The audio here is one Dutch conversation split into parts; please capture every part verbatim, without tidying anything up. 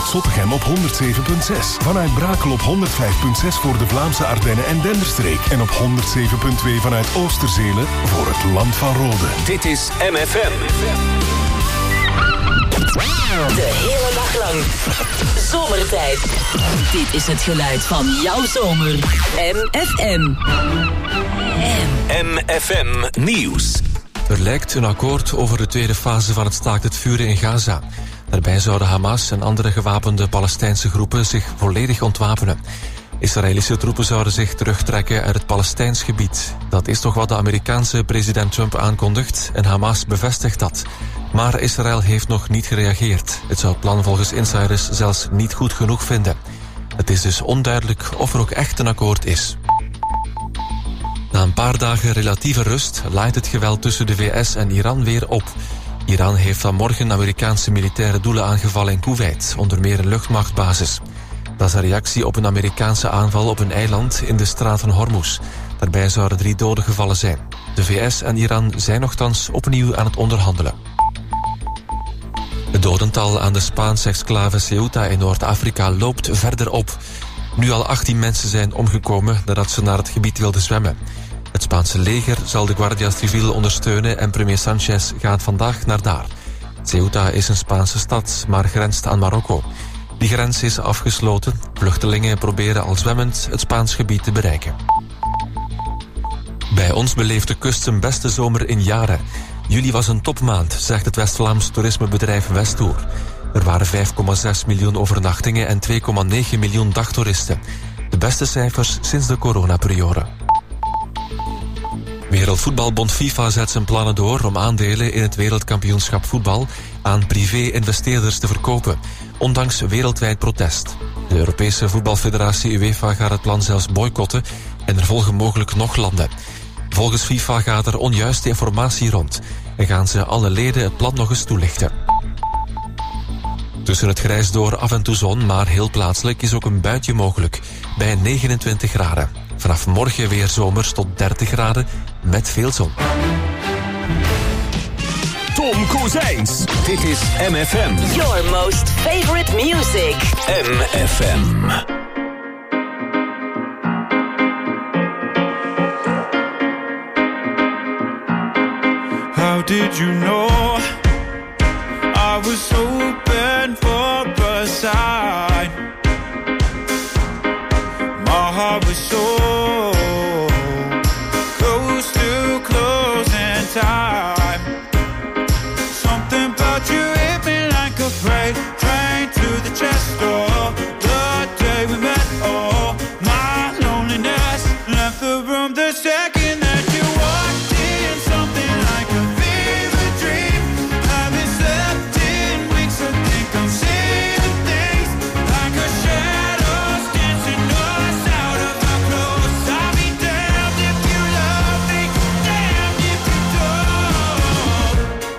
vanuit Zottegem op honderd zeven komma zes. Vanuit Brakel op honderd vijf komma zes voor de Vlaamse Ardennen en Denderstreek. En op honderd zeven komma twee vanuit Oosterzelen voor het Land van Rode. Dit is M F M. De hele dag lang. Zomertijd. Dit is het geluid van jouw zomer. M F M. M F M Nieuws. Er lijkt een akkoord over de tweede fase van het staakt het vuren in Gaza. Daarbij zouden Hamas en andere gewapende Palestijnse groepen zich volledig ontwapenen. Israëlische troepen zouden zich terugtrekken uit het Palestijns gebied. Dat is toch wat de Amerikaanse president Trump aankondigt en Hamas bevestigt dat. Maar Israël heeft nog niet gereageerd. Het zou het plan volgens insiders zelfs niet goed genoeg vinden. Het is dus onduidelijk of er ook echt een akkoord is. Na een paar dagen relatieve rust laait het geweld tussen de V S en Iran weer op. Iran heeft vanmorgen Amerikaanse militaire doelen aangevallen in Kuwait, onder meer een luchtmachtbasis. Dat is een reactie op een Amerikaanse aanval op een eiland in de straat van Hormuz. Daarbij zouden drie doden gevallen zijn. De V S en Iran zijn nochtans opnieuw aan het onderhandelen. Het dodental aan de Spaanse exclave Ceuta in Noord-Afrika loopt verder op. Nu al achttien mensen zijn omgekomen nadat ze naar het gebied wilden zwemmen. Het Spaanse leger zal de Guardia Civil ondersteunen en premier Sanchez gaat vandaag naar daar. Ceuta is een Spaanse stad, maar grenst aan Marokko. Die grens is afgesloten. Vluchtelingen proberen al zwemmend het Spaans gebied te bereiken. Bij ons beleeft de kust zijn beste zomer in jaren. Juli was een topmaand, zegt het West-Vlaams toerismebedrijf Westtour. Er waren vijf komma zes miljoen overnachtingen en twee komma negen miljoen dagtoeristen. De beste cijfers sinds de coronaperiode. Wereldvoetbalbond FIFA zet zijn plannen door om aandelen in het wereldkampioenschap voetbal aan privé-investeerders te verkopen, ondanks wereldwijd protest. De Europese voetbalfederatie UEFA gaat het plan zelfs boycotten en er volgen mogelijk nog landen. Volgens FIFA gaat er onjuiste informatie rond en gaan ze alle leden het plan nog eens toelichten. Tussen het grijs door af en toe zon, maar heel plaatselijk is ook een buitje mogelijk, bij negenentwintig graden. Vanaf morgen weer zomers tot dertig graden, met veel zon. Tom Kozijns. Dit is M F M. Your most favorite music. M F M. How did you know I was hoping for a sign? My heart was so close to closing time. Something about you hit me like a freight train to the chest door. The day we met, oh, my loneliness left the room the second that you walked in. Something like a fever dream. Haven't slept in weeks, I think I'm seeing things like a shadows dancing us out of our clothes. I'll be damned if you love me, damned if you don't.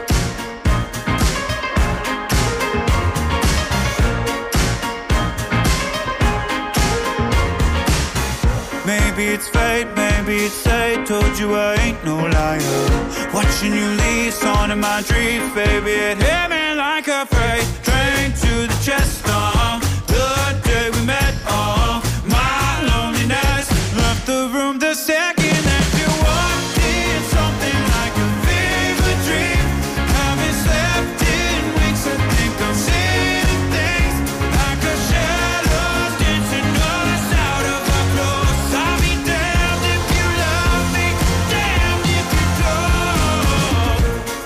Maybe it's fate, maybe it's fate. Told you I ain't no liar. Watching you leave, on in my dreams, baby. It hit me like a freight train to the chest. Uh, the day we met, uh, my loneliness left the room the second that you walked in. Something like a fever dream. Haven't slept in weeks, I think I'm seeing things like a shadows dancing us out of our clothes. I'll be damned if you love me, damned if you don't.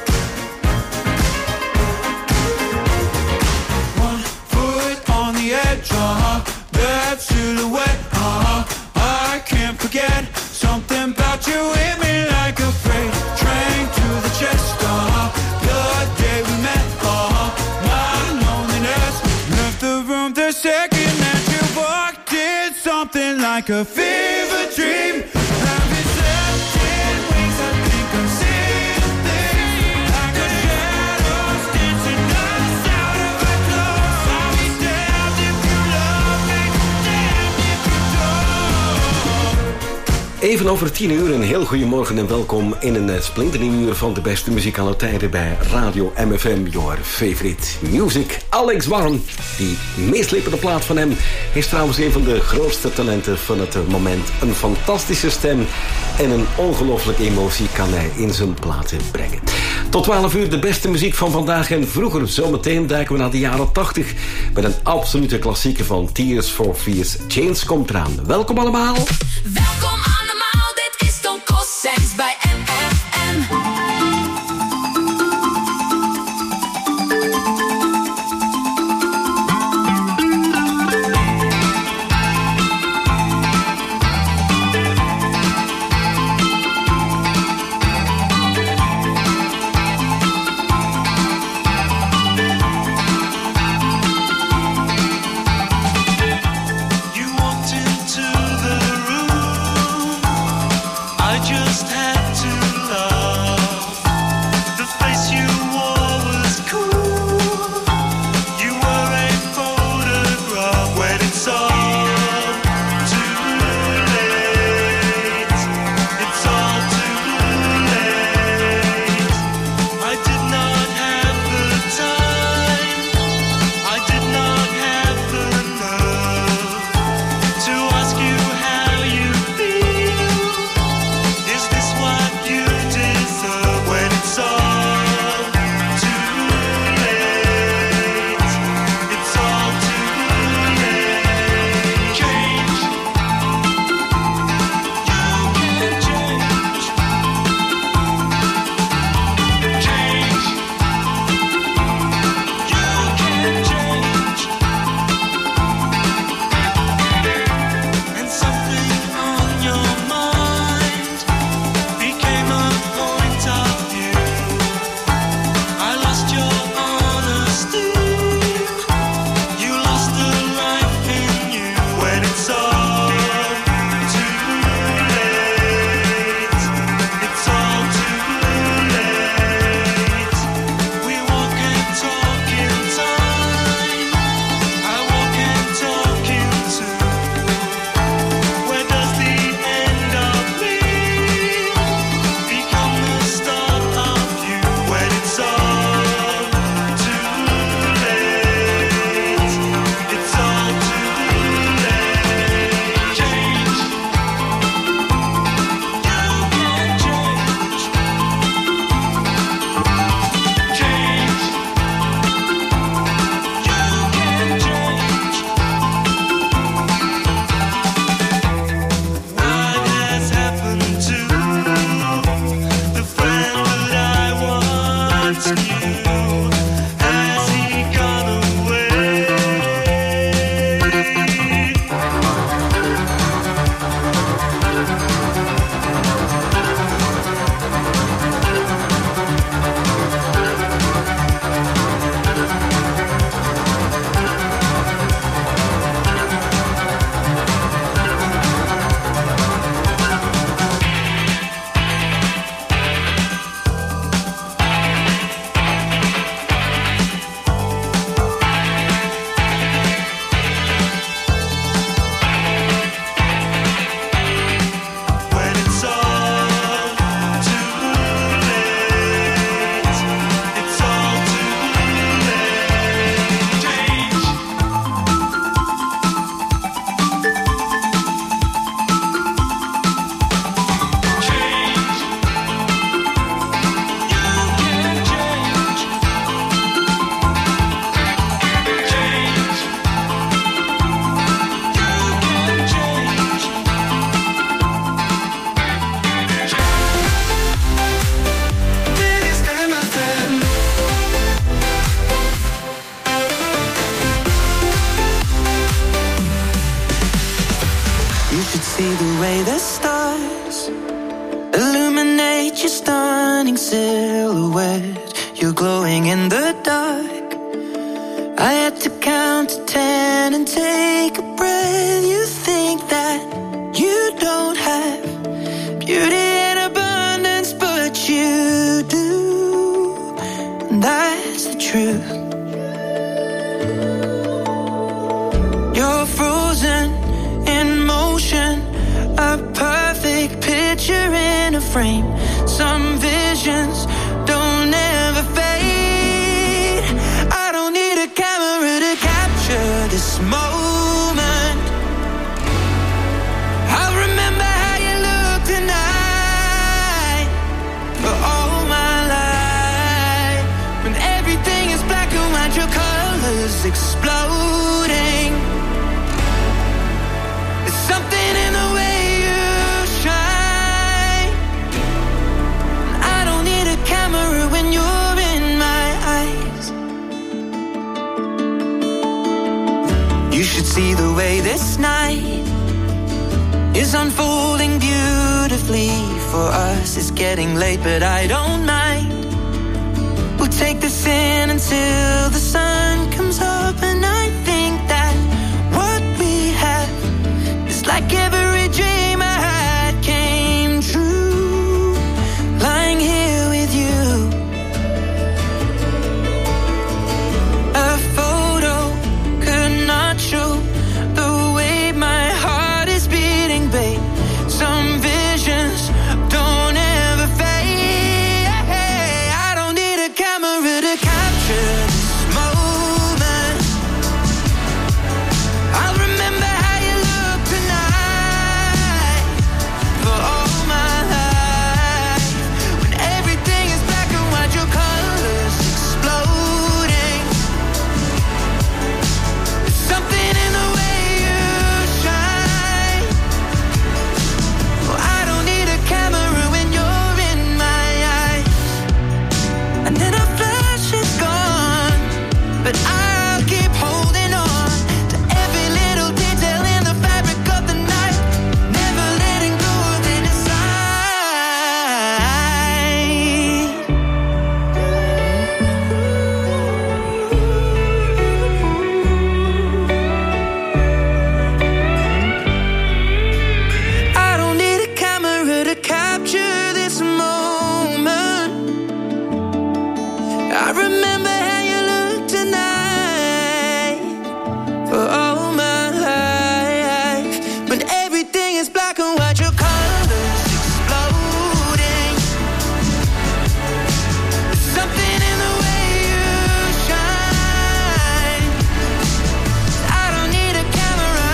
One foot on the edge, uh-huh, that silhouette, uh-huh, I can't forget. Something about you hit me like a freight train to the chest, uh-huh, the day we met, uh-huh, my loneliness left the room the second that you walked in. Something like a fever dream. Haven't slept in weeks, I think I'm seeing things like a shadows dancing us out of our clothes. I'll be damned if you love me, damned if you don't. Even over tien uur, een heel goedemorgen en welkom in een splinternieuw uur van de beste muziek aller tijden bij Radio M F M, your favorite music. Alex Warren, die meeslepende plaat van hem, is trouwens een van de grootste talenten van het moment. Een fantastische stem en een ongelooflijke emotie kan hij in zijn platen brengen. Tot twaalf uur de beste muziek van vandaag en vroeger. Zometeen duiken we naar de jaren tachtig met een absolute klassieker van Tears for Fears. Chains komt eraan. Welkom allemaal. Welkom allemaal, dit is Stone Cold Saints bij M F M. You're frozen in motion, a perfect picture. picture in a frame. Some visions don't ever fade. I don't need a camera to capture this moment. I'll remember how you look tonight for all my life. When everything is black and white, your colors exploding. There's something in the way you shine. I don't need a camera when you're in my eyes. You should see the way this night is unfolding beautifully. For us it's getting late, but I don't mind. We'll take this in until the sun comes up. And I think that what we have is like every dream I had came true. Lying here with you. A photo could not show the way my heart is beating, babe. Some visions don't ever fade. I don't need a camera to capture this moment. I'll remember how you look tonight for all my life. When everything is black and white, your colors exploding. There's something in the way you shine. Well, I don't need a camera when you're in my eyes. And then a flash is gone, but I'll keep holding on to every little detail in the fabric of the night. Never letting go of any side. I don't need a camera to capture this moment. I remember how you look tonight for all my life. When everything is black and white, your colors exploding. There's something in the way you shine. I don't need a camera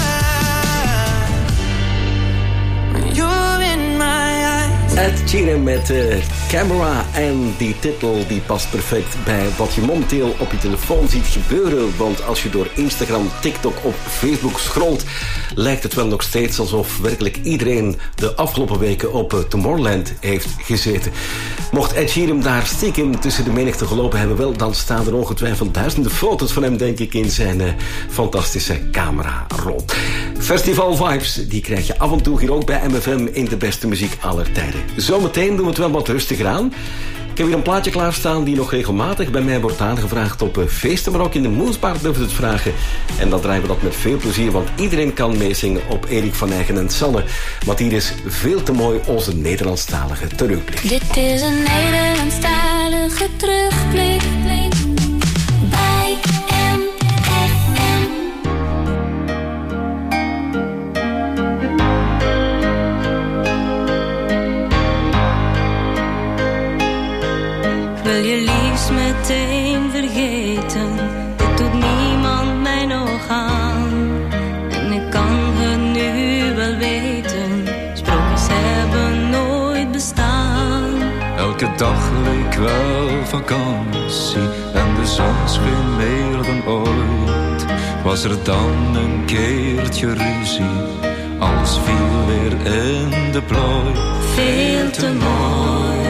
when you're in my eyes. Ed Sheeran met uh, Camera. En die titel die past perfect bij wat je momenteel op je telefoon ziet gebeuren. Want als je door Instagram, TikTok of Facebook scrolt, lijkt het wel nog steeds alsof werkelijk iedereen de afgelopen weken op uh, Tomorrowland heeft gezeten. Mocht Ed Sheeran daar stiekem tussen de menigte gelopen hebben, wel, dan staan er ongetwijfeld duizenden foto's van hem, denk ik, in zijn uh, fantastische camerarol. Festival vibes, die krijg je af en toe hier ook bij M F M in de beste muziek aller tijden. Zometeen doen we het wel wat rustiger aan. Ik heb hier een plaatje klaarstaan die nog regelmatig bij mij wordt aangevraagd op feesten, maar ook in de Moesbar durft het vragen. En dan draaien we dat met veel plezier, want iedereen kan meezingen op Erik van Eycken en Sanne. Want hier is veel te mooi onze Nederlandstalige terugblik. Dit is een Nederlandstalige terugblik bij M F M. Wil je liefst meteen vergeten, dit doet niemand mij nog aan. En ik kan het nu wel weten, sprookjes hebben nooit bestaan. Elke dag leek wel vakantie en de zon scheen meer dan ooit. Was er dan een keertje ruzie, alles viel weer in de plooi. Veel te mooi,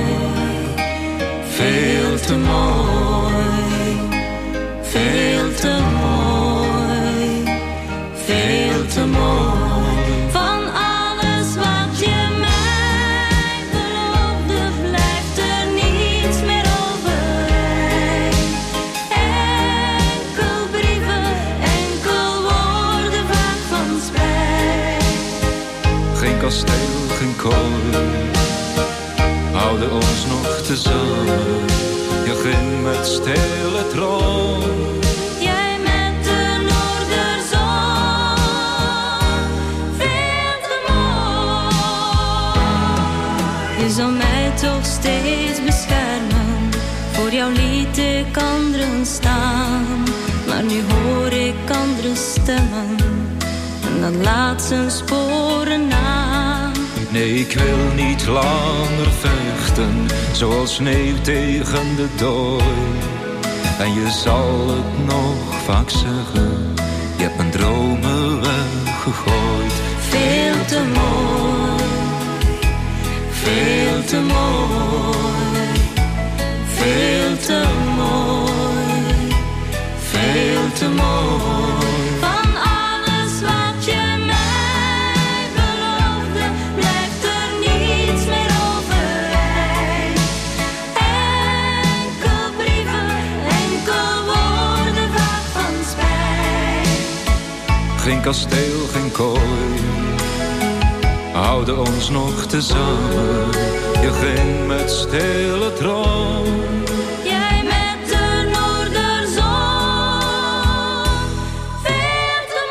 veel te mooi, veel te mooi, veel te mooi. Van alles wat je mij beloofde, blijft er niets meer over. Enkel brieven, enkel woorden vaak van spijt. Geen kasteel, geen kooi, houden ons nog tezamen. Je ging met stille droom. Jij met de noorderzon, veel te mooi. maar nu hoor ik andere stemmen en dat laat zijn sporen na. Nee, ik wil niet langer vechten, zoals sneeuw tegen de dooi. En je zal het nog vaak zeggen, je hebt mijn dromen weggegooid. Veel te mooi, veel te mooi, veel te mooi, veel te mooi. Van alles wat je mij beloofde, blijft er niets meer overeind. Enkel brieven, enkel woorden vaak van spijt. Geen kasteel, geen kooi, houden ons nog tezamen. Je ging met stille droom, jij met de noorderzon. Veel te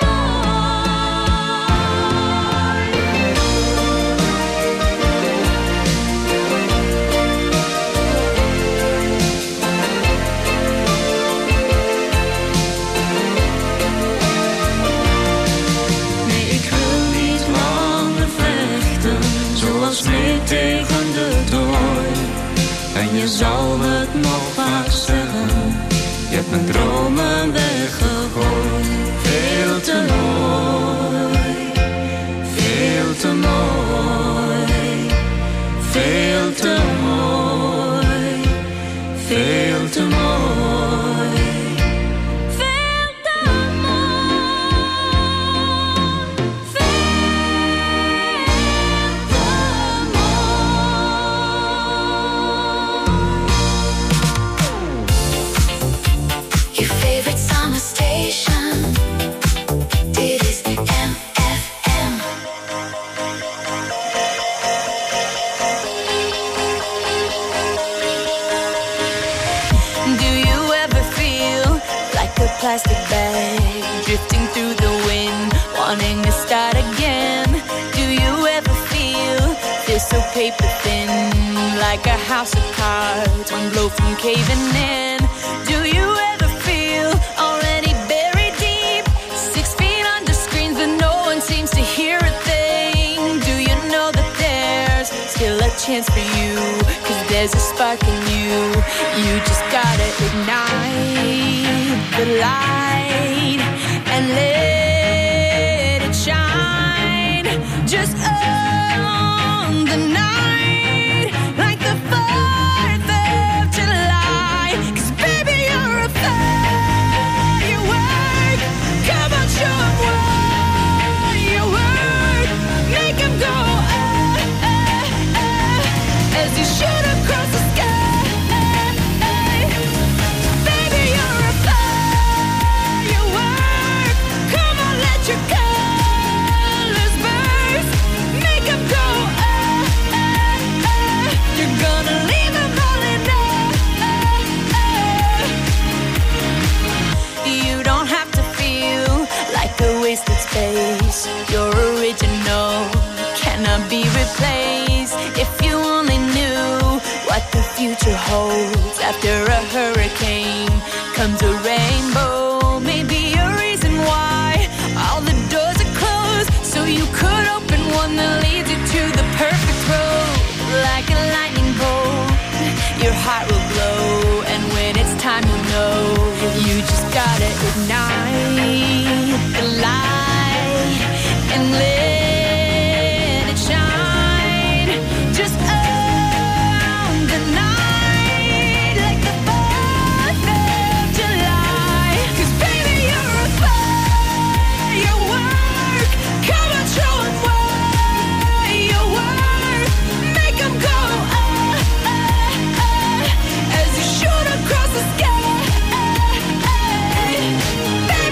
nee, ik wil niet langer vechten, zoals sneeuw tegen de dooi. en je zal het nog vaak zeggen, je hebt mijn dromen weggegooid. Veel te mooi, veel te mooi, veel te mooi, veel te mooi. Veel te Your favorite summer station. Dit is M F M. Do you ever feel like a plastic bag drifting through the wind, wanting to start again? Do you ever feel this so paper thin, like a house of cards, one blow from caving in? Do you ever feel already buried deep, six feet under screens but no one seems to hear a thing? Do you know that there's still a chance for you, 'cause there's a spark in you. You just gotta ignite the light and let it shine. Just own the night like the fourth of July. 'Cause baby, you're a firework. Come on, show 'em what you work. Make 'em go ah, ah, ah, as you shoot across the sky. Baby, you're a firework. Come on, let your colors burst. Make 'em go ah, ah, ah. You're gonna leave 'em all in ah. You don't have to feel like a wasted space. You're original, cannot be replaced. If you only knew what the future holds. After a hurricane comes a rainbow. Maybe a reason why all the doors are closed, so you could open one that leads you to the perfect road. Like a lightning bolt, your heart will glow, and when it's time you'll know. You just gotta ignite the light and let it shine. Just own the night like the fourth of July. 'Cause baby, you're a firework. Come on, show 'em what you work. Make 'em go ah, ah, ah, as you shoot across the sky. Baby,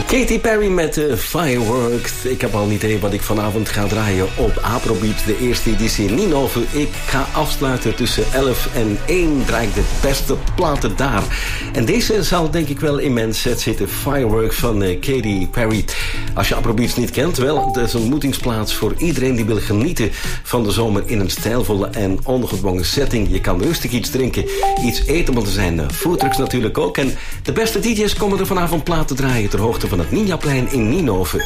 Katy Perry met uh, Fireworks. Ik heb al een idee wat ik vanavond ga draaien op Afrobeat, de eerste editie Ninove. Ik ga afsluiten tussen elf en één. Draai ik de beste platen daar. En deze zal denk ik wel in mijn set zitten. Fireworks van uh, Katy Perry. Als je Afrobeats niet kent, wel, het is een ontmoetingsplaats voor iedereen die wil genieten van de zomer in een stijlvolle en ongedwongen setting. Je kan rustig iets drinken, iets eten, want er zijn uh, foodtrucks natuurlijk ook. En de beste D J's komen er vanavond platen draaien ter hoogte van het Ninjaplein in Ninove.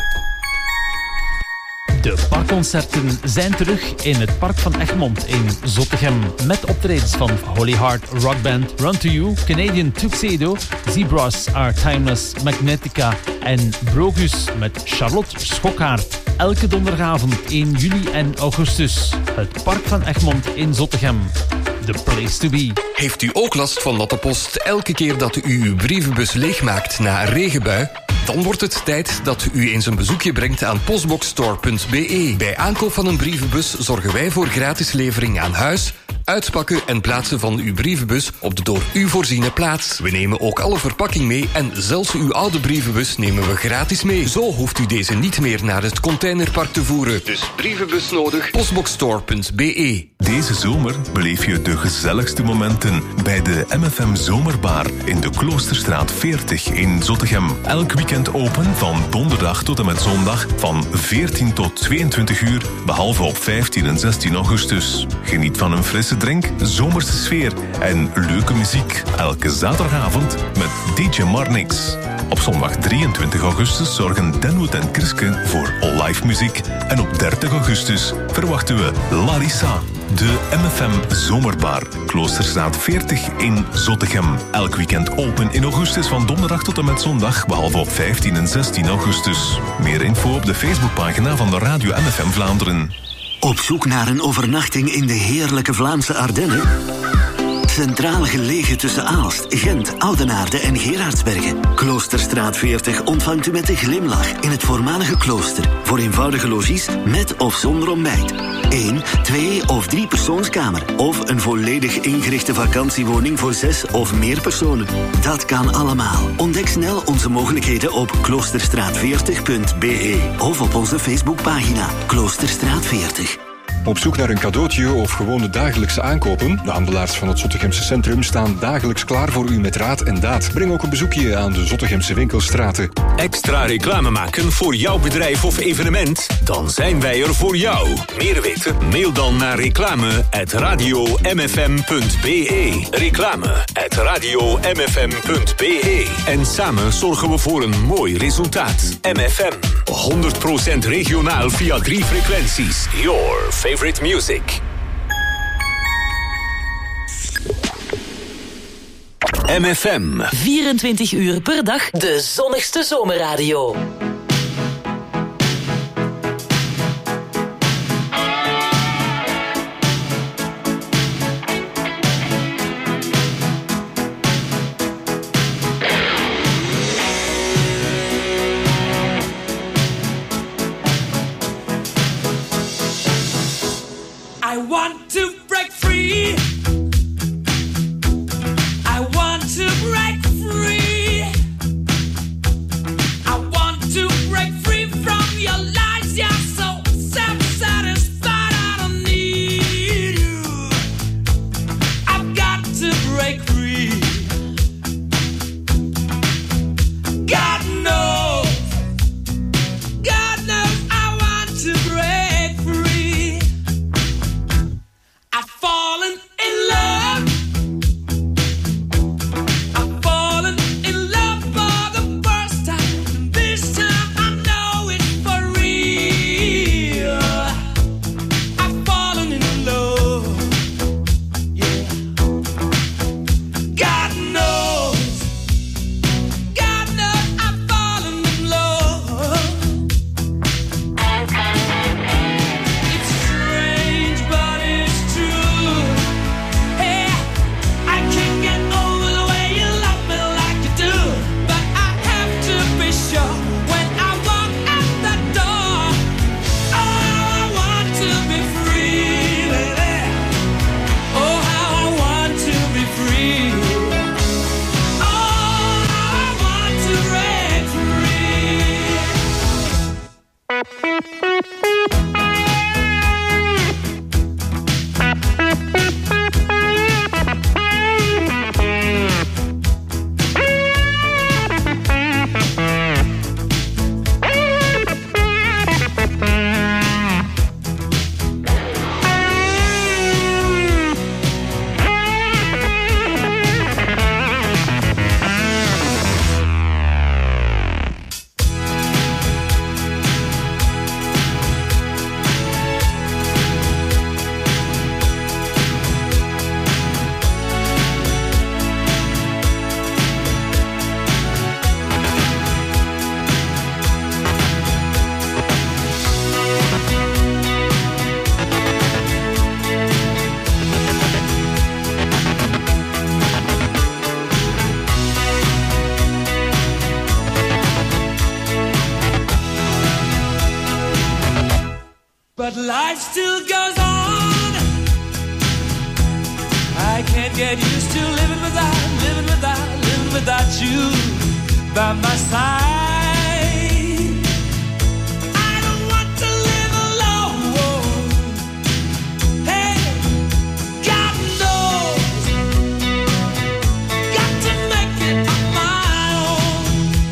De parkconcerten zijn terug in het Park van Egmond in Zottegem. Met optredens van Holy Heart Rockband, Run to You, Canadian Tuxedo, Zebras Are Timeless, Magnetica en Brogus met Charlotte Schokhaert. Elke donderdagavond in juli en augustus. Het Park van Egmond in Zottegem. The place to be. Heeft u ook last van dat de post elke keer dat u uw brievenbus leegmaakt na een regenbui? Dan wordt het tijd dat u eens een bezoekje brengt aan postboxstore punt b e. Bij aankoop van een brievenbus zorgen wij voor gratis levering aan huis, uitpakken en plaatsen van uw brievenbus op de door u voorziene plaats. We nemen ook alle verpakking mee en zelfs uw oude brievenbus nemen we gratis mee. Zo hoeft u deze niet meer naar het containerpark te voeren. Dus brievenbus nodig, postboxstore punt b e. Deze zomer beleef je de gezelligste momenten bij de M F M Zomerbar in de Kloosterstraat veertig in Zottegem. Elk weekend open van donderdag tot en met zondag van veertien tot tweeëntwintig uur, behalve op vijftien en zestien augustus. Geniet van een frisse drink, zomerse sfeer en leuke muziek. Elke zaterdagavond met D J Marnix. Op zondag drieëntwintig augustus zorgen Denwood en Kriske voor live muziek. En op dertig augustus verwachten we Larissa. De M F M Zomerbar, Kloosterstraat veertig in Zottegem. Elk weekend open in augustus van donderdag tot en met zondag, behalve op vijftien en zestien augustus. Meer info op de Facebookpagina van de Radio M F M Vlaanderen. Op zoek naar een overnachting in de heerlijke Vlaamse Ardennen? Centraal gelegen tussen Aalst, Gent, Oudenaarde en Gerardsbergen. Kloosterstraat veertig ontvangt u met een glimlach in het voormalige klooster. Voor eenvoudige logies met of zonder ontbijt. Eén, twee of drie persoonskamer. Of een volledig ingerichte vakantiewoning voor zes of meer personen. Dat kan allemaal. Ontdek snel onze mogelijkheden op kloosterstraat veertig punt b e. Of op onze Facebookpagina Kloosterstraat veertig. Op zoek naar een cadeautje of gewone dagelijkse aankopen? De handelaars van het Zottegemse centrum staan dagelijks klaar voor u met raad en daad. Breng ook een bezoekje aan de Zottegemse winkelstraten. Extra reclame maken voor jouw bedrijf of evenement? Dan zijn wij er voor jou. Meer weten? Mail dan naar reclame at radio m f m punt b e. Reclame at radio m f m punt b e. En samen zorgen we voor een mooi resultaat. M F M, honderd procent regionaal via drie frequenties. Your favorite music. M F M. vierentwintig uur per dag de zonnigste zomerradio. I want to break free. I want to break free. I want to break free from your lies. You're so self-satisfied. I don't need you. I've got to break free. God knows. God knows I want to break free. I've fallen in love. I've fallen in love for the first time. This time I know it's for real. I've fallen in love. Yeah. God you by my side. I don't want to live alone. Hey, God knows, got to make it on my own.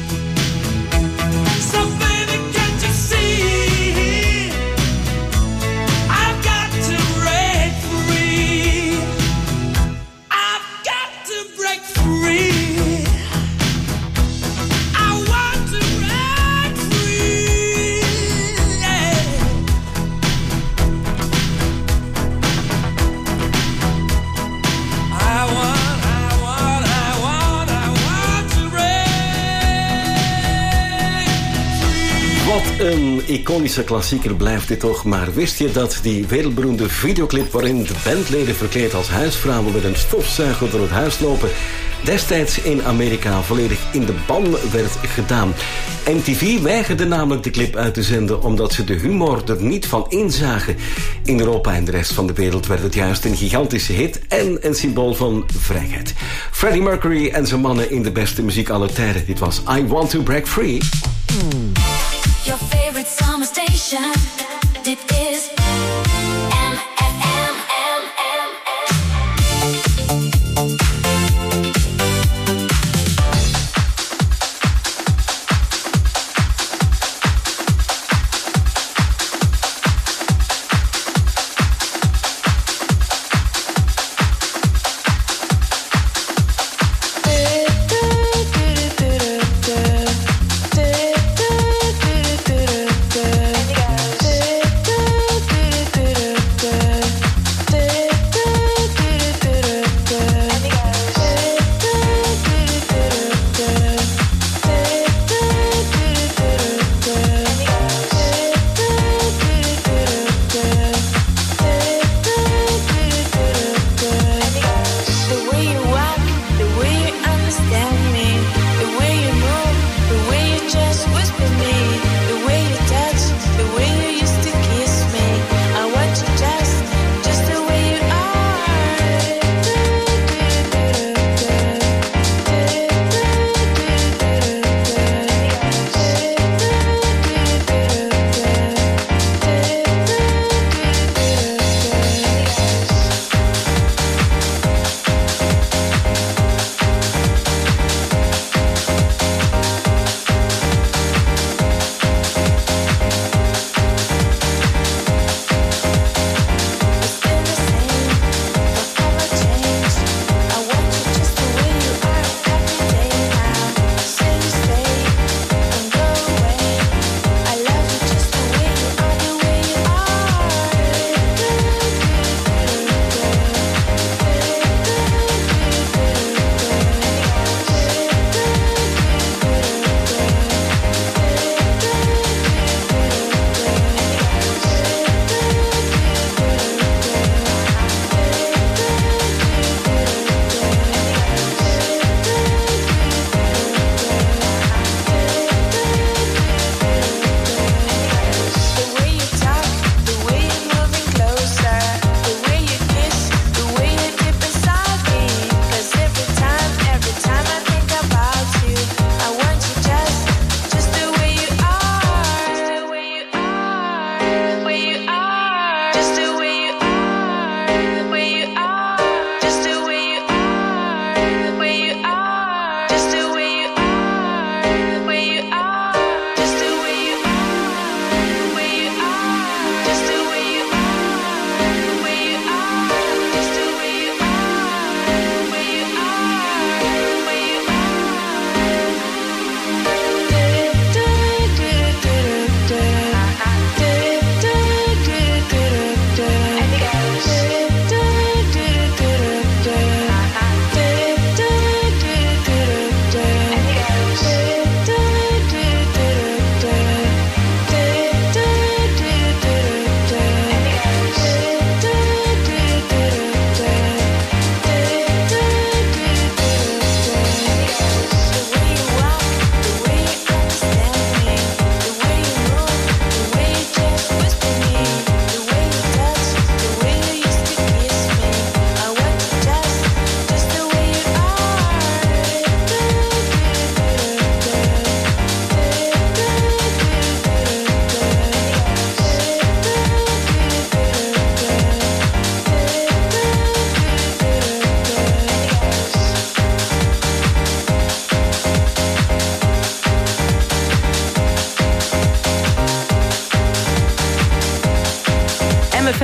So baby, can't you see, I've got to break free. I've got to break free. Wat een iconische klassieker blijft dit toch. Maar wist je dat die wereldberoemde videoclip waarin de bandleden verkleed als huisvrouwen met een stofzuiger door het huis lopen, destijds in Amerika volledig in de ban werd gedaan? M T V weigerde namelijk de clip uit te zenden omdat ze de humor er niet van inzagen. In Europa en de rest van de wereld werd het juist een gigantische hit en een symbool van vrijheid. Freddie Mercury en zijn mannen in de beste muziek aller tijden. Dit was I Want to Break Free. Your favorite summer station. Dit is M F M.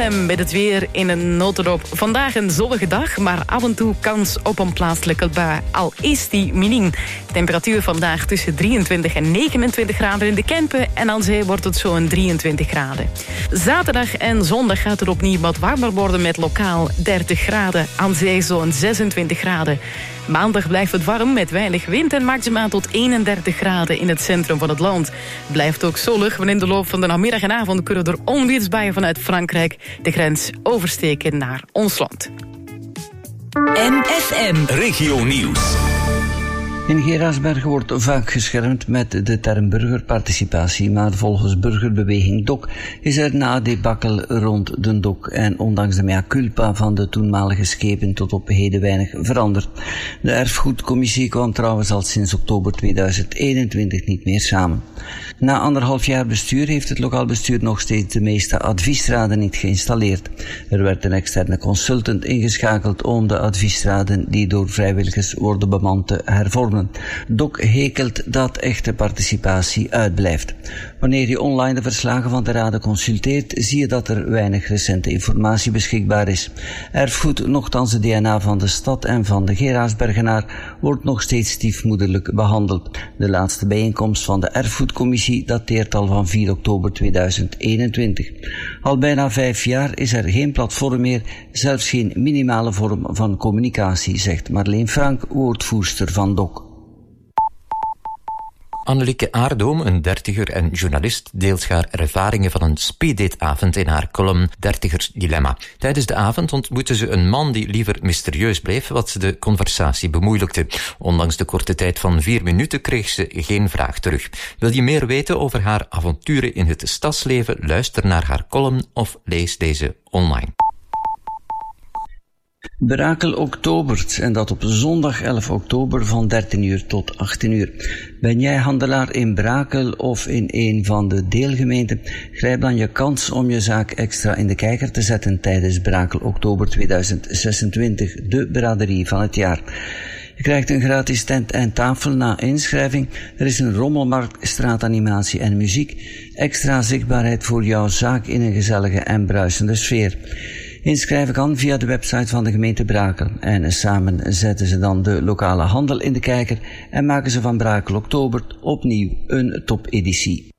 M met het weer in een notendop. Vandaag een zonnige dag, maar af en toe kans op een plaatselijke bui. Al is die miniem. Temperatuur vandaag tussen drieëntwintig en negenentwintig graden in de Kempen. En aan zee wordt het zo'n drieëntwintig graden. Zaterdag en zondag gaat het opnieuw wat warmer worden met lokaal dertig graden. Aan zee zo'n zesentwintig graden. Maandag blijft het warm met weinig wind en maximaal tot eenendertig graden in het centrum van het land. Blijft ook zonnig, want in de loop van de namiddag en avond kunnen er onweersbuien vanuit Frankrijk de grens oversteken naar ons land. M F M Regio Nieuws. In Geraardsbergen wordt vaak geschermd met de term burgerparticipatie, maar volgens burgerbeweging D O C is er na debakkel rond de D O C en ondanks de mea culpa van de toenmalige schepen tot op heden weinig veranderd. De erfgoedcommissie kwam trouwens al sinds oktober tweeduizend eenentwintig niet meer samen. Na anderhalf jaar bestuur heeft het lokaal bestuur nog steeds de meeste adviesraden niet geïnstalleerd. Er werd een externe consultant ingeschakeld om de adviesraden die door vrijwilligers worden bemand te hervormen. D O C hekelt dat echte participatie uitblijft. Wanneer je online de verslagen van de raden consulteert, zie je dat er weinig recente informatie beschikbaar is. Erfgoed, nochtans de D N A van de stad en van de Geraardsbergenaar, wordt nog steeds stiefmoederlijk behandeld. De laatste bijeenkomst van de erfgoedcommissie dateert al van vier oktober tweeduizend eenentwintig. Al bijna vijf jaar is er geen platform meer, zelfs geen minimale vorm van communicatie, zegt Marleen Frank, woordvoerster van D O C. Annelieke Aardoom, een dertiger en journalist, deelt haar ervaringen van een speeddateavond in haar column Dertigers Dilemma. Tijdens de avond ontmoette ze een man die liever mysterieus bleef, wat de conversatie bemoeilijkte. Ondanks de korte tijd van vier minuten kreeg ze geen vraag terug. Wil je meer weten over haar avonturen in het stadsleven? Luister naar haar column of lees deze online. Brakel Oktobert, en dat op zondag elf oktober van dertien uur tot achttien uur. Ben jij handelaar in Brakel of in een van de deelgemeenten? Grijp dan je kans om je zaak extra in de kijker te zetten tijdens Brakel Oktober tweeduizend zesentwintig, de braderie van het jaar. Je krijgt een gratis tent en tafel na inschrijving. Er is een rommelmarkt, straatanimatie en muziek. Extra zichtbaarheid voor jouw zaak in een gezellige en bruisende sfeer. Inschrijven kan via de website van de gemeente Brakel. En samen zetten ze dan de lokale handel in de kijker en maken ze van Brakel Oktober opnieuw een topeditie.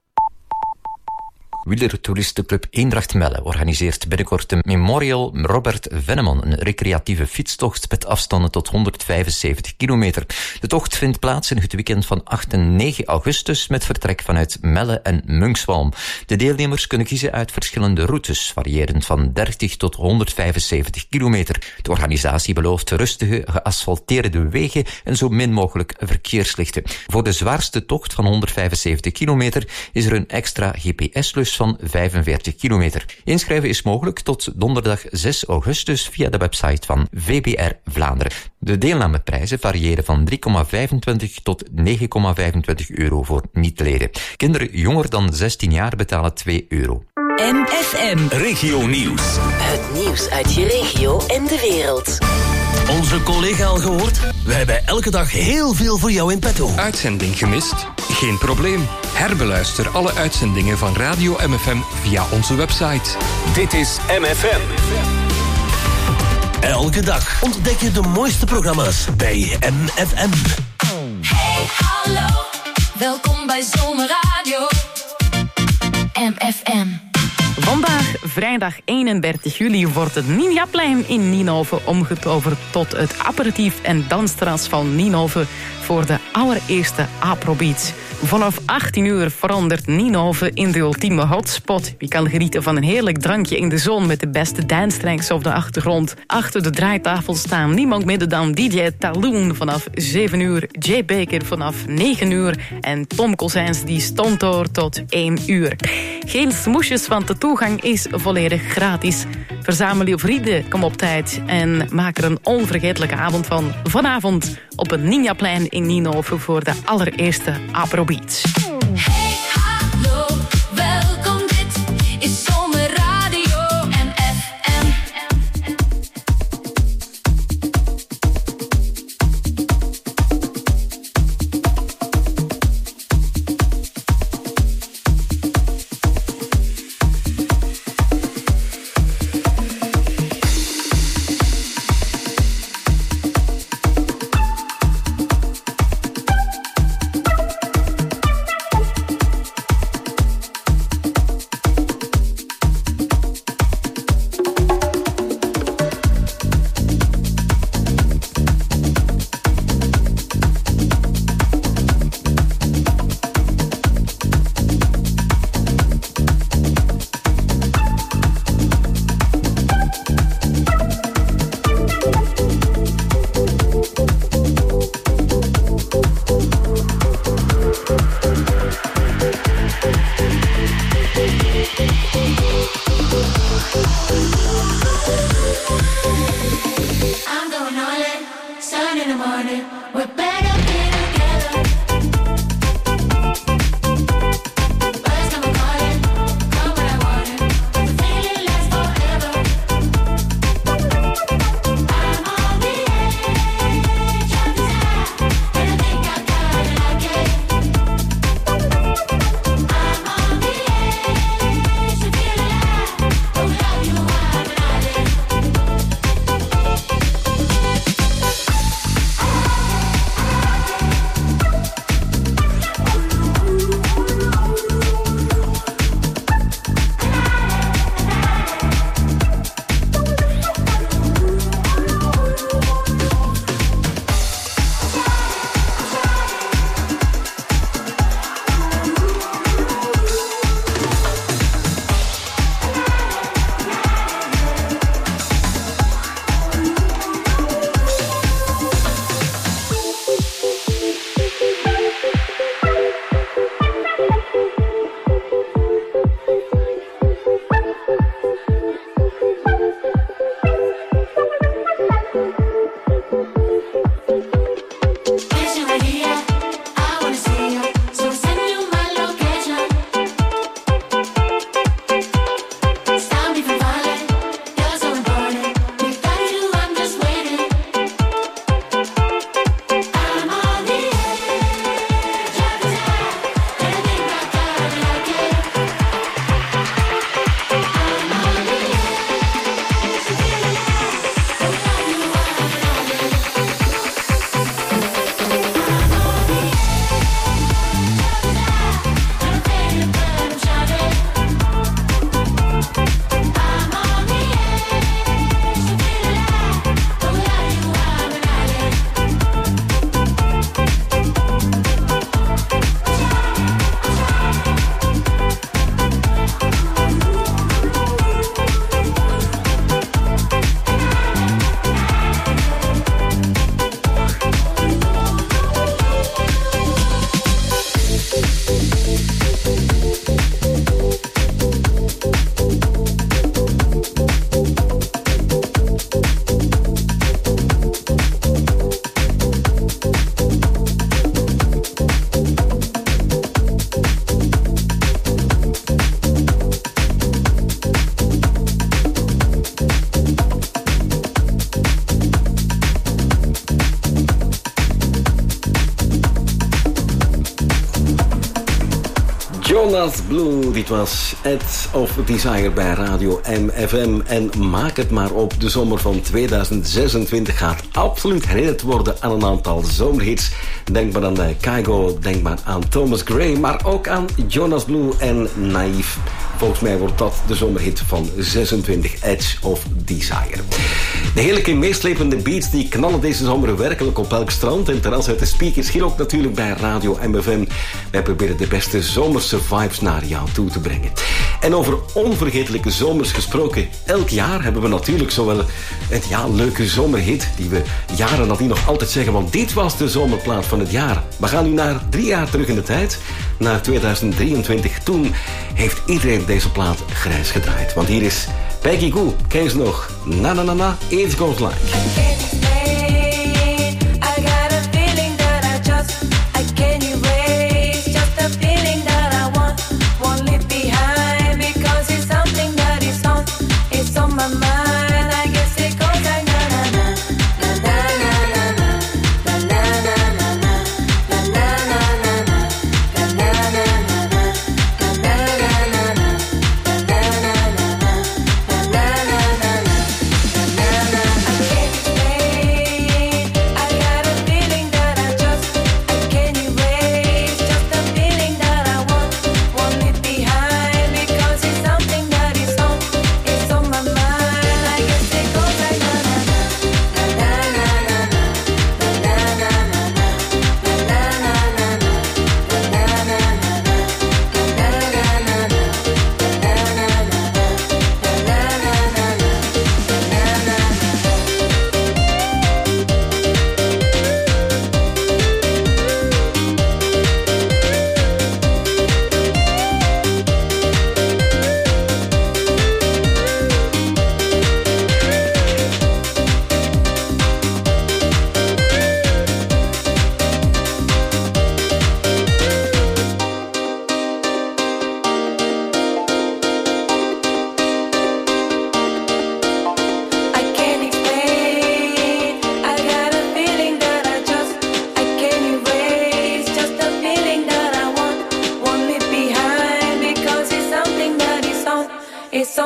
Wielertoeristenclub Eendracht Melle organiseert binnenkort de Memorial Robert Venneman, een recreatieve fietstocht met afstanden tot honderdvijfenzeventig kilometer. De tocht vindt plaats in het weekend van acht en negen augustus met vertrek vanuit Melle en Munkswalm. De deelnemers kunnen kiezen uit verschillende routes, variërend van dertig tot honderdvijfenzeventig kilometer. De organisatie belooft rustige, geasfalteerde wegen en zo min mogelijk verkeerslichten. Voor de zwaarste tocht van honderdvijfenzeventig kilometer is er een extra G P S-lus van vijfenveertig kilometer. Inschrijven is mogelijk tot donderdag zes augustus via de website van V B R Vlaanderen. De deelnameprijzen variëren van drie komma vijfentwintig tot negen komma vijfentwintig euro voor niet-leden. Kinderen jonger dan zestien jaar betalen twee euro. M F M Regio Nieuws. Het nieuws uit je regio en de wereld. Onze collega al gehoord? We hebben elke dag heel veel voor jou in petto. Uitzending gemist? Geen probleem. Herbeluister alle uitzendingen van Radio M F M via onze website. Dit is M F M. Elke dag ontdek je de mooiste programma's bij M F M. Hey, hallo. Welkom bij Zomerradio. M F M. Vandaag, vrijdag eenendertig juli, wordt het Ninjaplein in Ninove omgetoverd tot het aperitief- en dansterras van Ninove voor de allereerste Afrobeats. Vanaf achttien uur verandert Ninove in de ultieme hotspot. Je kan genieten van een heerlijk drankje in de zon met de beste dance-tracks op de achtergrond. Achter de draaitafel staan niemand minder dan D J Taloon vanaf zeven uur, Jay Baker vanaf negen uur en Tom Kozijns die stond door tot één uur. Geen smoesjes, want de toegang is volledig gratis. Verzamel je vrienden, kom op tijd en maak er een onvergetelijke avond van. Vanavond op het Ninjaplein in Ninove voor de allereerste Afrobeats. Hey, hallo, welkom, dit is Zomerradio M F M. in the morning, we're better be together. Birds come calling, come when I want it. The feeling lasts forever. I'm on the edge of desire, and I think I got it like it. I'm on the edge to feel alive. Don't love you while I live. Jonas Blue, dit was Edge of Desire bij Radio M F M. En maak het maar op, de zomer van tweeduizend zesentwintig gaat absoluut herinnerd worden aan een aantal zomerhits. Denk maar aan uh, Kygo, denk maar aan Thomas Gray, maar ook aan Jonas Blue en Naïef. Volgens mij wordt dat de zomerhit van zesentwintig, Edge of Desire. De heerlijke meeslepende beats die knallen deze zomer werkelijk op elk strand en terras uit de speakers. Hier ook natuurlijk bij Radio M F M. Wij proberen de beste zomerse vibes naar jou toe te brengen. En over onvergetelijke zomers gesproken, elk jaar hebben we natuurlijk zowel een ja, leuke zomerhit die we jaren nadien nog altijd zeggen, want dit was de zomerplaat van het jaar. We gaan nu naar drie jaar terug in de tijd, naar tweeduizend drieëntwintig. Toen heeft iedereen deze plaat grijs gedraaid. Want hier is Peggy Gou, ken je ze nog? Na na na na, It Goes Like. I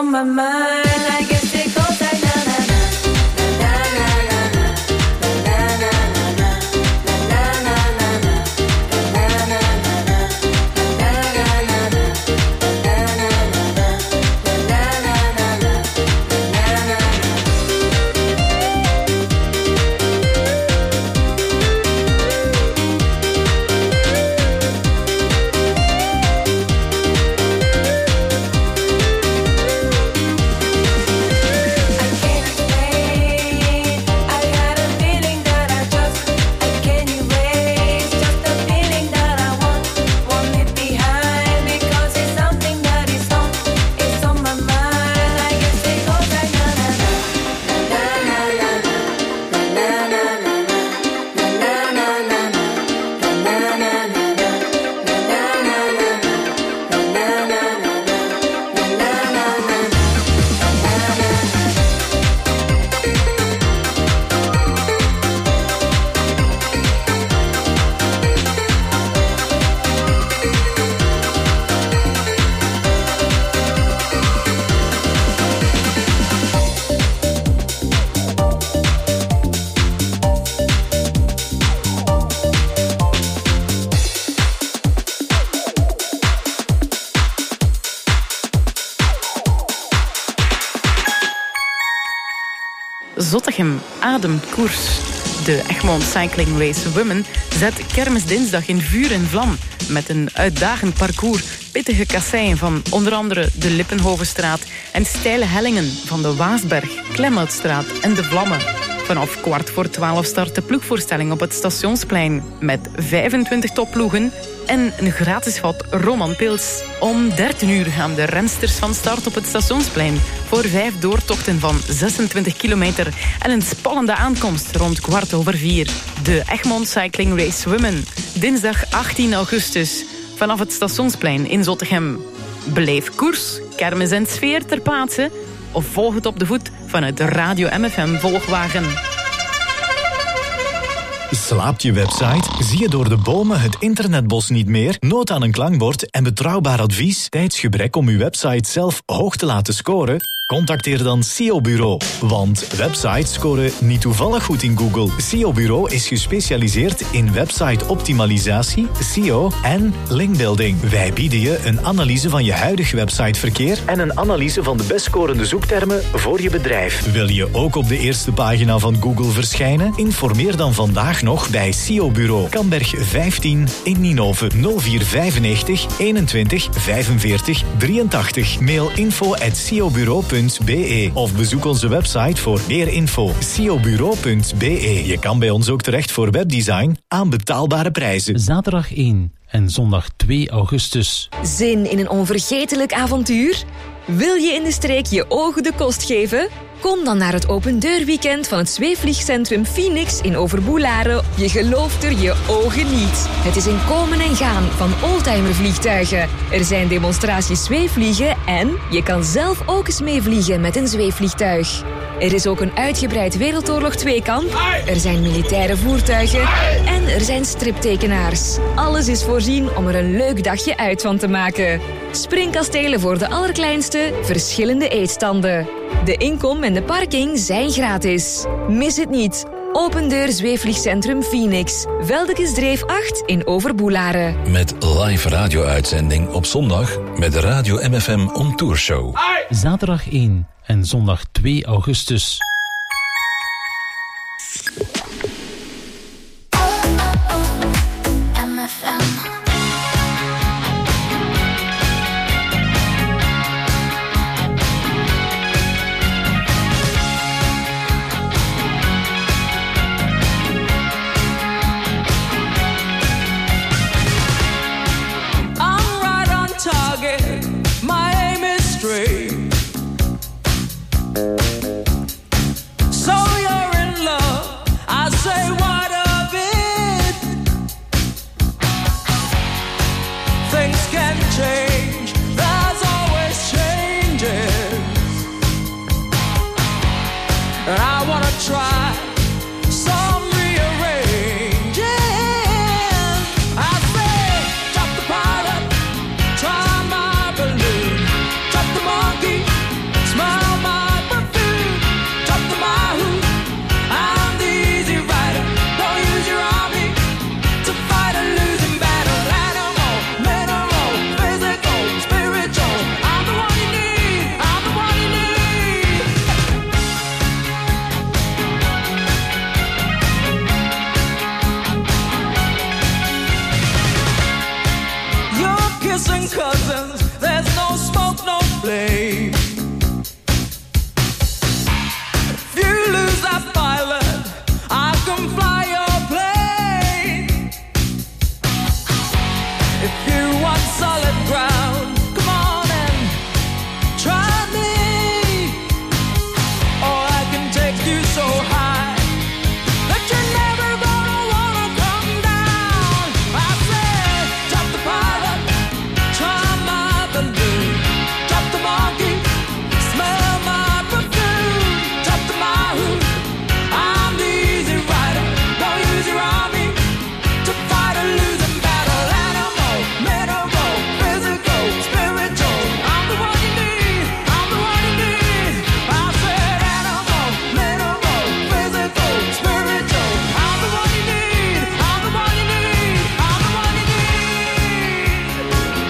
on my mind. I guess it goes like na na na. Zottegem ademt koers. De Egmond Cycling Race Women zet kermisdinsdag in vuur en vlam met een uitdagend parcours, pittige kasseien van onder andere de Lippenhovenstraat en steile hellingen van de Waasberg, Klemhoutstraat en de Vlammen. Vanaf kwart voor twaalf start de ploegvoorstelling op het Stationsplein met vijfentwintig topploegen en een gratis vat Roman Pils. Om dertien uur gaan de rensters van start op het Stationsplein voor vijf doortochten van zesentwintig kilometer en een spannende aankomst rond kwart over vier. De Egmond Cycling Race Women, dinsdag achttien augustus, vanaf het Stationsplein in Zottegem. Beleef koers, kermis en sfeer ter plaatse of volg het op de voet vanuit de Radio M F M volgwagen. Slaapt je website? Zie je door de bomen het internetbos niet meer? Nood aan een klankbord en betrouwbaar advies? Tijdsgebrek om uw website zelf hoog te laten scoren? Contacteer dan S E O Bureau. Want websites scoren niet toevallig goed in Google. S E O Bureau is gespecialiseerd in website-optimalisatie, S E O en linkbuilding. Wij bieden je een analyse van je huidige websiteverkeer en een analyse van de best scorende zoektermen voor je bedrijf. Wil je ook op de eerste pagina van Google verschijnen? Informeer dan vandaag nog bij S E O Bureau. Kamberg vijftien in Ninove nul vier vijfennegentig eenentwintig vijfenveertig drieëntachtig. Mail info at s e o bureau punt b e of bezoek onze website voor meer info. s e o bureau punt b e. Je kan bij ons ook terecht voor webdesign aan betaalbare prijzen. Zaterdag één en zondag twee augustus. Zin in een onvergetelijk avontuur? Wil je in de streek je ogen de kost geven? Kom dan naar het opendeurweekend van het zweefvliegcentrum Phoenix in Overboelaren. Je gelooft er je ogen niet. Het is een komen en gaan van oldtimervliegtuigen. Er zijn demonstraties zweefvliegen en je kan zelf ook eens meevliegen met een zweefvliegtuig. Er is ook een uitgebreid Wereldoorlog twee-kamp. Er zijn militaire voertuigen. En er zijn striptekenaars. Alles is voorzien om er een leuk dagje uit van te maken. Springkastelen voor de allerkleinste, verschillende eetstanden. De inkom en de parking zijn gratis. Mis het niet. Opendeur Zweefvliegcentrum Phoenix. Veldekesdreef acht in Overboelaren. Met live radio-uitzending op zondag met de Radio M F M On Tour Show. Zaterdag één en zondag twee augustus. My aim is straight. kissing cousins. There's no smoke, no flame. If you lose that pilot, I can fly your plane. If you want solid ground, come on and try me. Or I can take you so high that you're never gonna wanna come down. I said, drop the pilot, try my balloon. Drop the monkey, smell my perfume. Drop the mahou, I'm the easy rider. Don't use your army to fight a losing battle. Animal, mineral, physical, spiritual. I'm the one you need, I'm the one you need. I said animal, mineral, physical, spiritual. I'm the one you need, I'm the one you need, I'm the one you need.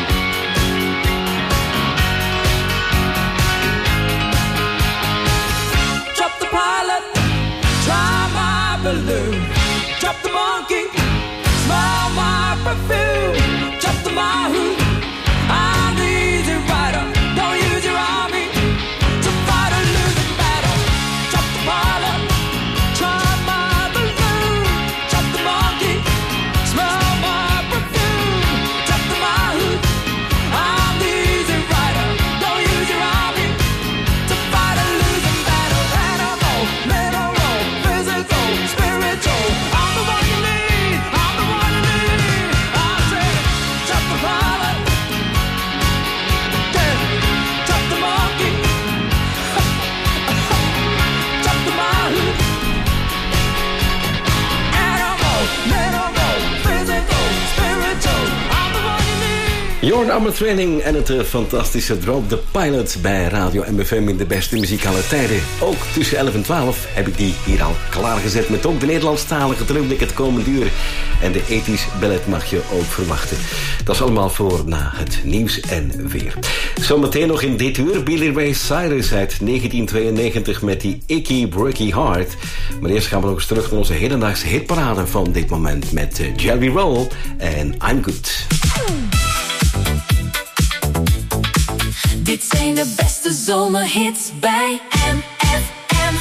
Drop the pilot, try my balloon. Drop the monkey, smell my perfume. Drop the mahou, I'm the easy rider. Don't use your army to fight a losing battle. Drop the pilot, try my balloon. Drop the monkey, smell my perfume. Drop the mahou, I'm the easy rider. Don't use your army to fight a losing battle. Animal, mineral, physical, spiritual. I'm the one you need, I'm the one you need. I said, drop the pilot, yeah. Drop the monkey, drop the mahou. Animal, mineral, physical, spiritual. I'm the one you need. Jorn Ammertraining en het uh, fantastische Drop the Pilot bij Radio M F M in de beste muziek aller tijden. Ook tussen elf en twaalf heb ik die hier al klaargezet met ook de Nederlandstalige terugblik het komende uur. En de ethisch ballet mag je ook verwachten. Dat is allemaal voor na het nieuws en weer. Zometeen nog in dit uur Billy Ray Cyrus uit negentien tweeënnegentig met die Icky Breaky Heart. Maar eerst gaan we nog eens terug naar onze hedendaagse hitparade van dit moment met uh, Jerry Roll en I'm Good. Dit zijn de beste zomerhits bij M F M.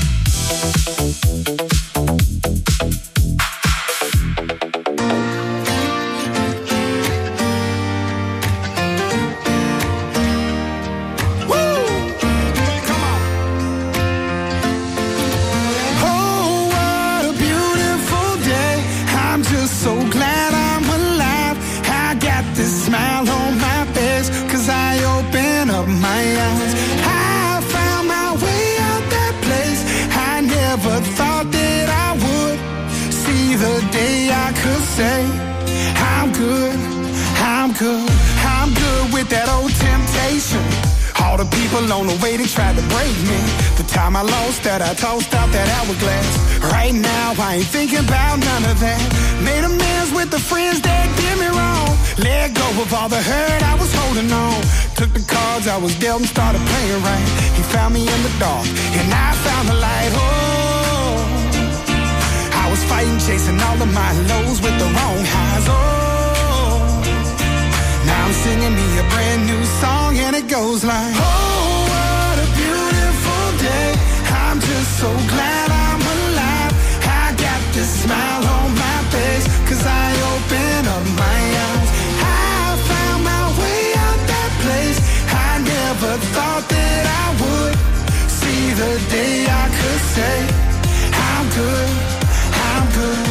Oh, what a beautiful day. I'm just so glad I'm alive. I got this smile on my face, cause I open up my eyes. I found my way out that place. I never thought that I would see the day I could say, I'm good, I'm good, I'm good with that old temptation. All the people on the way, they tried to break me. The time I lost that, I tossed out that hourglass. Right now, I ain't thinking about none of that. Made amends with the friends that did me wrong. Let go of all the hurt I was holding on. Took the cards I was dealt and started playing right. He found me in the dark, and I found the light. Oh, I was fighting, chasing all of my lows with the wrong highs. Oh, now I'm singing me a brand new song, and it goes like, oh, what a beautiful day. I'm just so glad I'm alive. I got this smile on my face, cause I open up my eyes. I found my way out that place. I never thought that I would see the day I could say, I'm good, I'm good.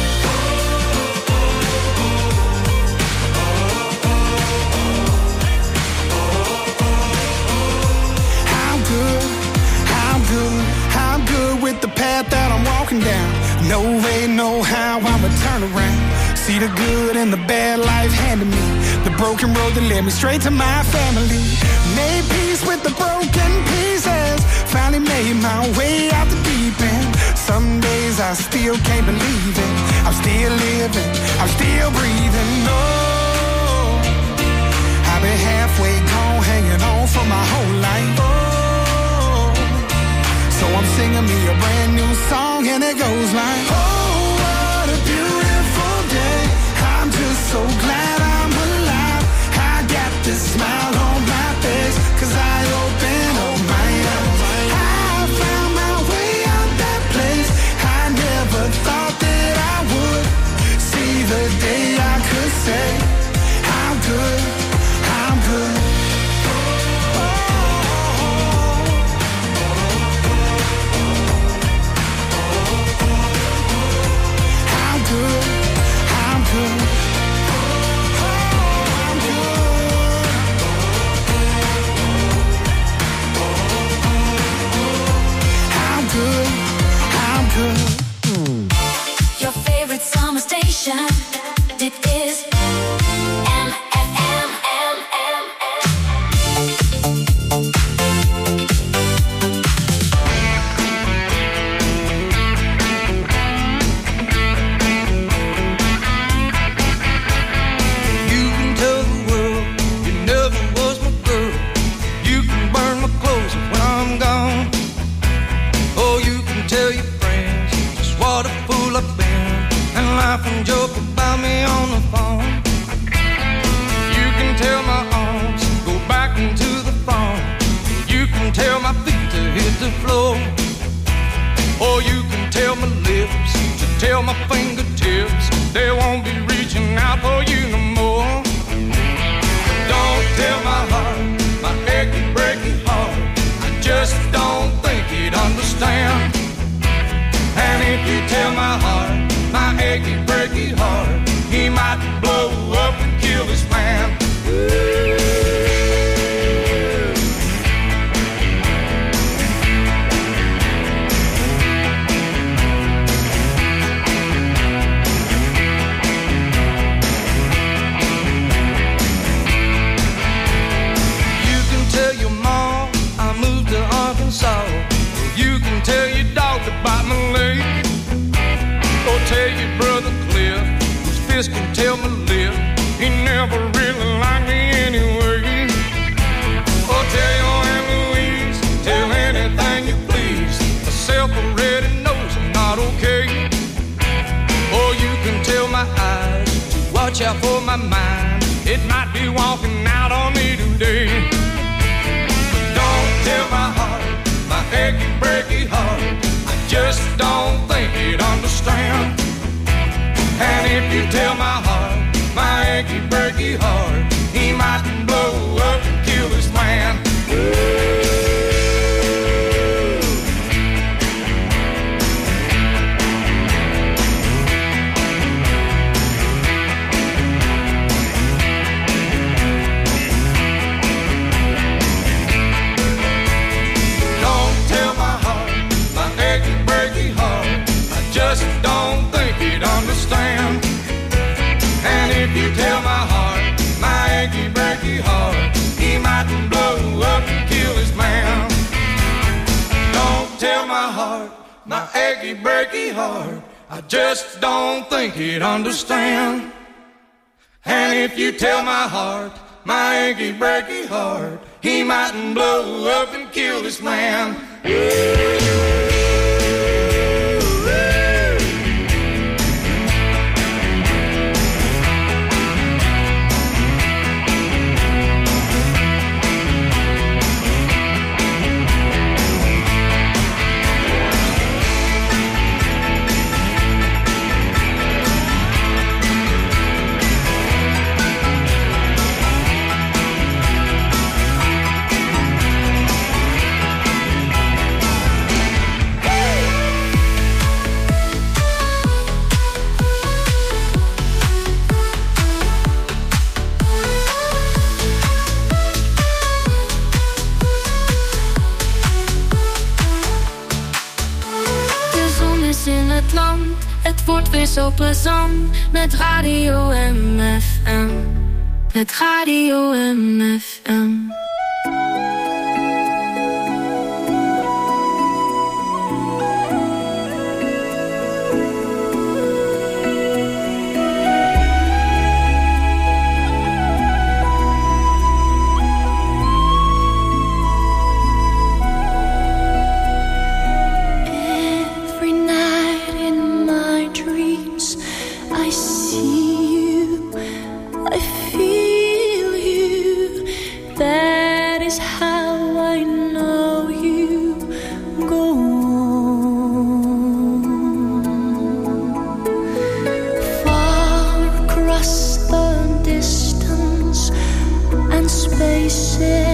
I'm good, I'm good, I'm good with the path that I'm walking down. No way, no how, I'ma turn around. See the good and the bad life handed me. The broken road that led me straight to my family. Made peace with the broken pieces. Finally made my way out the deep end. Some days I still can't believe it. I'm still living, I'm still breathing. No, I've been halfway gone, hanging on for my whole life. Oh, so I'm singing me a brand new song, and it goes like, oh, what a beautiful day. I'm just so glad I'm alive. I laugh and joke about me on the phone. You can tell my arms go back into the phone. You can tell my feet to hit the floor. Or you can tell my lips to tell my fingertips they won't be reaching out for you no more. Don't tell my heart, my achy, breaky heart, I just don't think he'd understand. And if you tell my heart, my achy, breaky heart, he might blow up and kill this man. You can tell your dog to bite my leg. Or tell your brother Cliff, whose fist can tell my lip, he never really liked me anyway. Or tell your Aunt Louise, tell anything you please, myself already knows I'm not okay. Or you can tell my eyes to watch out for my mind, it might be walking out on me today. Don't tell my heart, my achy, breaky heart, I just don't think he'd understand. And if you tell my heart, my achy, breaky heart, he might blow up and kill this man. Just don't think he'd understand. And if you tell my heart, my achy, breaky heart, he might blow up and kill his man. Don't tell my heart, my achy, breaky heart, I just don't think he'd understand. And if you tell my heart, my achy, breaky heart, he might blow up and kill this man. Het wordt weer zo plezant met Radio M F M. Met Radio M F M. Spaces